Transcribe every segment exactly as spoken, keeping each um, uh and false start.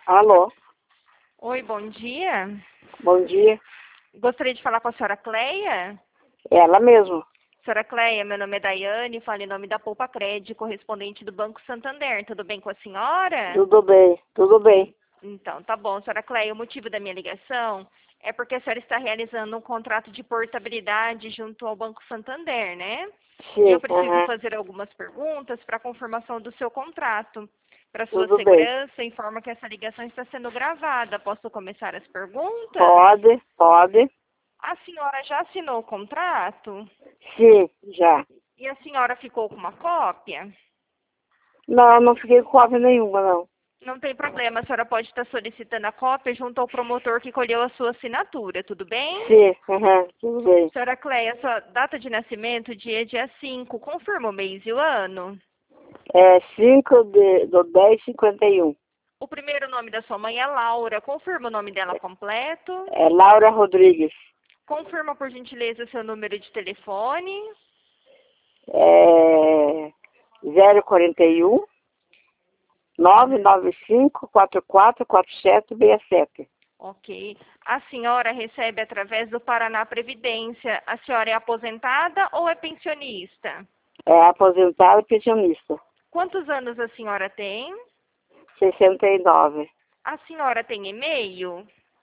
Alô, Oi, bom dia. bom dia. Gostaria de falar com a senhora Cleia. Ela mesmo. Senhora Cleia, meu nome é Daiane, falo em nome da Poupa Crédito, correspondente do Banco Santander. Tudo bem com a senhora? Tudo bem, tudo bem. Então, tá bom. Senhora Cleia, o motivo da minha ligação é porque a senhora está realizando um contrato de portabilidade junto ao Banco Santander, né? E eu Sim, preciso aham, fazer algumas perguntas para confirmação do seu contrato. Para sua tudo bem. segurança, informa que essa ligação está sendo gravada. Posso começar as perguntas? Pode, pode. A senhora já assinou o contrato? Sim, já. E a senhora ficou com uma cópia? Não, não fiquei com cópia nenhuma, não. Não tem problema, a senhora pode estar solicitando a cópia junto ao promotor que colheu a sua assinatura, tudo bem? Sim, aham, tudo bem. Senhora Cleia, sua data de nascimento, dia é dia cinco, confirma o mês e o ano? É cinco de, do dez cinquenta e um. O primeiro nome da sua mãe é Laura, confirma o nome dela completo? É Laura Rodrigues. Confirma, por gentileza, seu número de telefone? É zero quarenta e um, nove nove cinco, quatro quatro quatro sete seis sete. Ok. A senhora recebe através do Paraná Previdência. A senhora é aposentada ou é pensionista? É aposentado pensionista. Quantos anos a senhora tem? sessenta e nove. A senhora tem e-mail?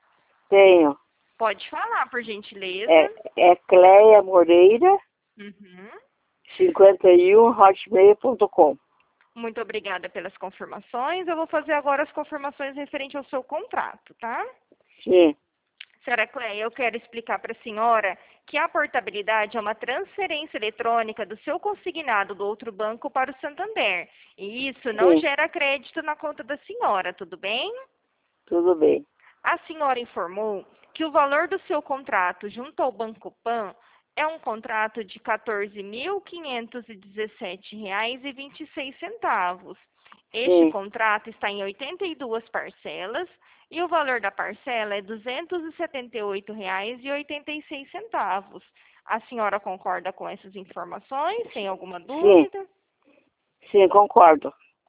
Tenho. Pode falar, por gentileza. É, é Cleia Moreira, Uhum. cinquenta e um, hotmail ponto com. Muito obrigada pelas confirmações. Eu vou fazer agora as confirmações referente ao seu contrato, tá? Sim, Senhora Cleia, eu quero explicar para a senhora que a portabilidade é uma transferência eletrônica do seu consignado do outro banco para o Santander. E isso não sim, gera crédito na conta da senhora, tudo bem? tudo bem. A senhora informou que o valor do seu contrato junto ao Banco Pan é um contrato de quatorze mil quinhentos e dezessete reais e vinte e seis centavos. Este Sim, contrato está em oitenta e duas parcelas e o valor da parcela é duzentos e setenta e oito reais e oitenta e seis centavos. A senhora concorda com essas informações? Tem alguma sim, dúvida? sim, concordo.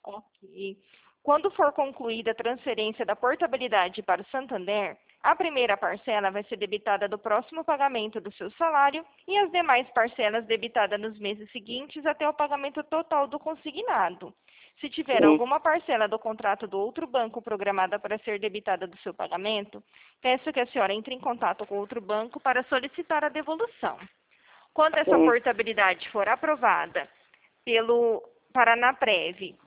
Ok. Quando for concluída a transferência da portabilidade para o Santander, a primeira parcela vai ser debitada do próximo pagamento do seu salário e as demais parcelas debitadas nos meses seguintes até o pagamento total do consignado. Se tiver Sim, alguma parcela do contrato do outro banco programada para ser debitada do seu pagamento, peço que a senhora entre em contato com outro banco para solicitar a devolução. Quando essa sim, portabilidade for aprovada pelo Paranaprev,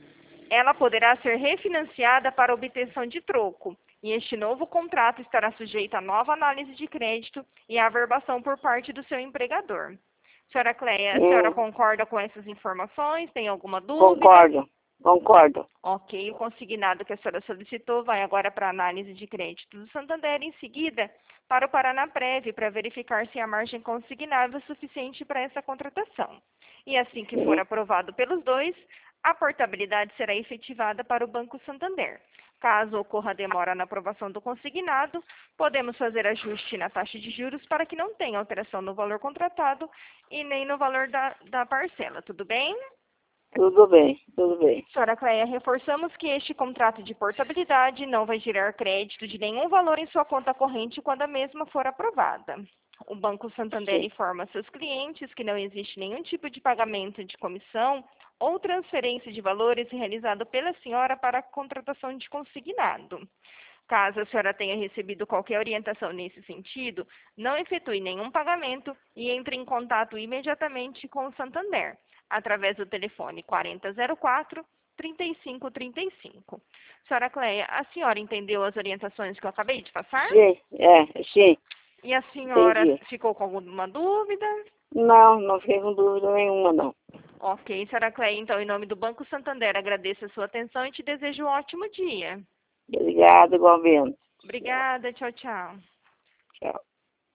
ela poderá ser refinanciada para obtenção de troco, e este novo contrato estará sujeito a nova análise de crédito e à averbação por parte do seu empregador. Senhora Cleia, a senhora sim, concorda com essas informações? Tem alguma dúvida? concordo, concordo. Ok, o consignado que a senhora solicitou vai agora para a análise de crédito do Santander, em seguida para o Paranaprev, para verificar se a margem consignável é suficiente para essa contratação. E assim que for Sim, aprovado pelos dois, a portabilidade será efetivada para o Banco Santander. Caso ocorra demora na aprovação do consignado, podemos fazer ajuste na taxa de juros para que não tenha alteração no valor contratado e nem no valor da, da parcela, tudo bem? tudo bem, tudo bem. Senhora Cleia, reforçamos que este contrato de portabilidade não vai gerar crédito de nenhum valor em sua conta corrente quando a mesma for aprovada. O Banco Santander Sim, informa seus clientes que não existe nenhum tipo de pagamento de comissão ou transferência de valores realizado pela senhora para a contratação de consignado. Caso a senhora tenha recebido qualquer orientação nesse sentido, não efetue nenhum pagamento e entre em contato imediatamente com o Santander, através do telefone quarenta zero quatro, trinta e cinco trinta e cinco. Senhora Cleia, a senhora entendeu as orientações que eu acabei de passar? sim, é, sim, E a senhora entendi. ficou com alguma dúvida? Não, não fiquei com dúvida nenhuma, não. Ok, senhora Cleia, então, em nome do Banco Santander, agradeço a sua atenção e te desejo um ótimo dia. Obrigada, igualmente. Obrigada, tchau, tchau. Tchau.